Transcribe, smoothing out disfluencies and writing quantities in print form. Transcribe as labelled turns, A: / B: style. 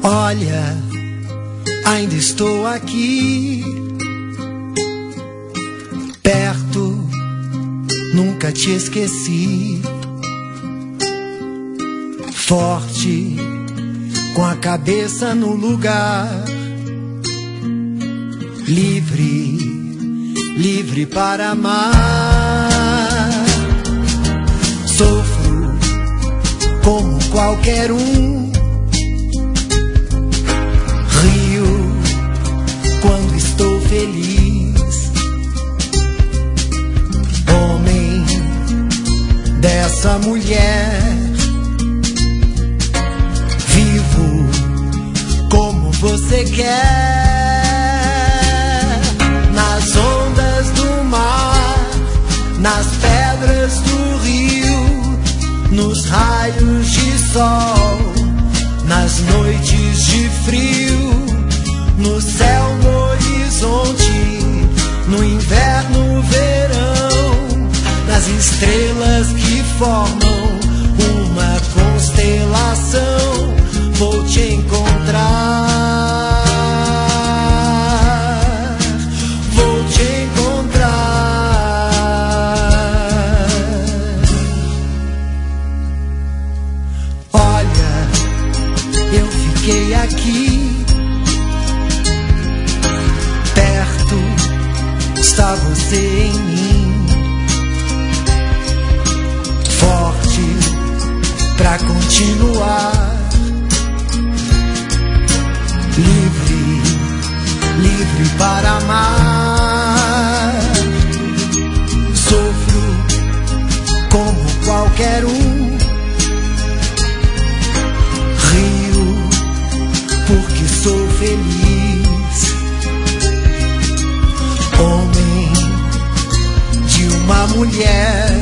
A: Olha, ainda estou aqui, perto, nunca te esqueci. Forte, com a cabeça no lugar. Livre, livre para amar. Sofro como qualquer um. Rio quando estou feliz. Homem dessa mulher. Vivo como você quer. Nas ondas do mar, nas pedras do rio, nos raios de sol, nas noites de frio, no céu, no horizonte, no inverno, verão, nas estrelas que formam uma constelação, vou te encontrar. Fiquei aqui, perto, está você em mim. Forte pra continuar. Livre, livre para amar. Sofro como qualquer um. Porque sou feliz. Homem de uma mulher.